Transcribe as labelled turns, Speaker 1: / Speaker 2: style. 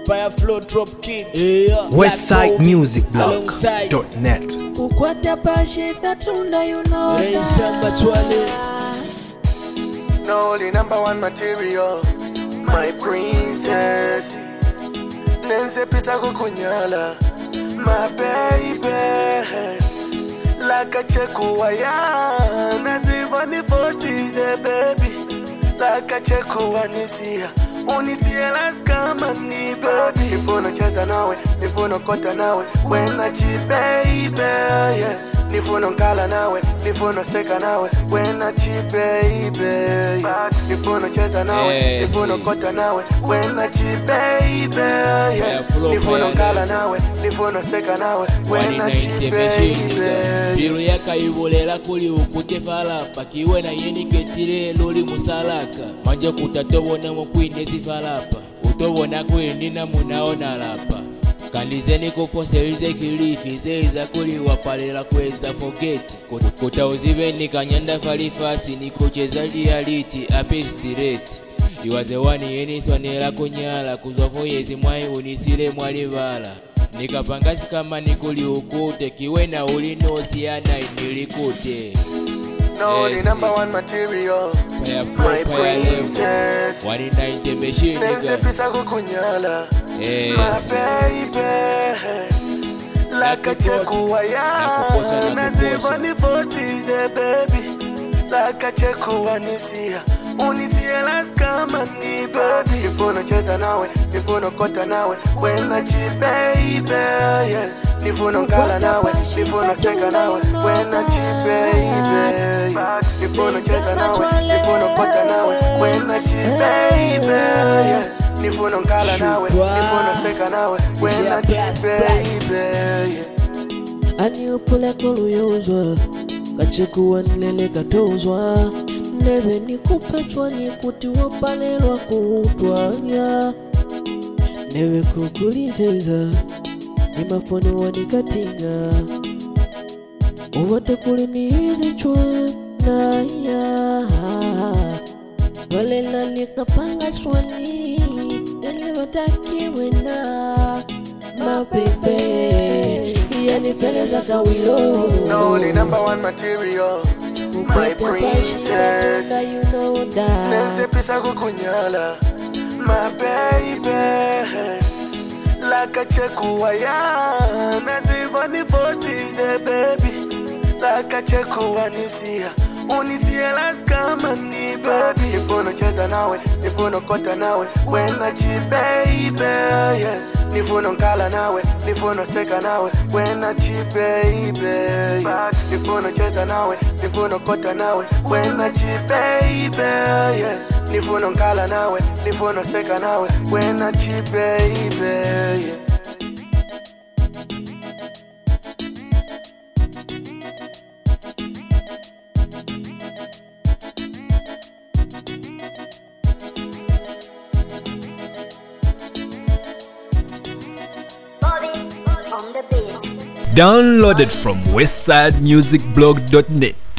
Speaker 1: Fire Flow Drop Kid,
Speaker 2: WestsideMusicBlog.net.
Speaker 3: Kukwata pashita tunda you know
Speaker 4: No, only #1 material, my princess. Nense pisa kukunyala, my baby. Like a chekuwaya, nazivani forces, baby. Like a chekuwanisia, unisia las kama ni baby. Nifono cheza nawe, nifono kota nawe, wena chi baby, yeah. Nifono nkala nawe, nifono seka nawe, wena chi baby, yeah. Nifono cheza nawe, nifono kota nawe, wena chi baby, yeah. Nifono nkala nawe, nifono seka nawe, wena chi baby.
Speaker 5: Biru yaka yubolela kuli ukute falapa, kiwe na yeni ketire loli musalaka. Manje kutatobona mkwine zifalapa, utobona kwendi na munaona lapa. Kanlizeni kufoserize kilifi, zeiza kuli wapalela kweza forget. Kuta uzibeni kanyanda falifasi, nikucheza reality, apestirate. Iwaze wani yeni swanela kunyala, kuzofu yezi mwai unisile mwali bala. Nikapangasi kama nikuli ukute, kiwe na ulinosi yana inilikute.
Speaker 4: No, the #1 material, my princess.
Speaker 5: 190 machine,
Speaker 4: Nense pisa kukunyala, my baby. Like a chekuwaya, nazivani forces, baby. Like a chekuwanisia, unisia las kama ni baby. Nifono cheza nawe, nifono kota nawe, wena chi baby, yeah. Nifono nkala nawe, nifono seka nawe, wena chi baby. Nifono cheza nawe, nifono kota nawe, wena chi baby, yeah. Nifono nkala nawe, nifono seka nawe, wena chi baby, yeah.
Speaker 3: Aniupule kuluyuzwa, kachekuwa nilele katozwa. Nebe nikupechwa nikuti wapalelwa kutwanya. Nebe kukulizeza, nimafoni wanikatinga. Uwate kuli nihizi chwa na ya. Walela nikapanga chwani, nalibotaki wena. My baby, yani feleza kawilo.
Speaker 4: No, the #1 material, my princess. Nense pisa kukunyala, my baby. Like a chekuwaya, nazivani forces, baby. Like a chekuwanisia, unisia las kama ni baby. Nifono cheza nawe, nifono kota nawe, wena chi baby, yeah. Nifono nkala nawe, nifono seka nawe, wena chi baby, yeah. Nifono cheza nawe, nifono kota nawe, wena chi baby, yeah. Nifono nkala nawe, nifono seka nawe, wena chi baby, yeah.
Speaker 2: Downloaded from WestsideMusicBlog.net.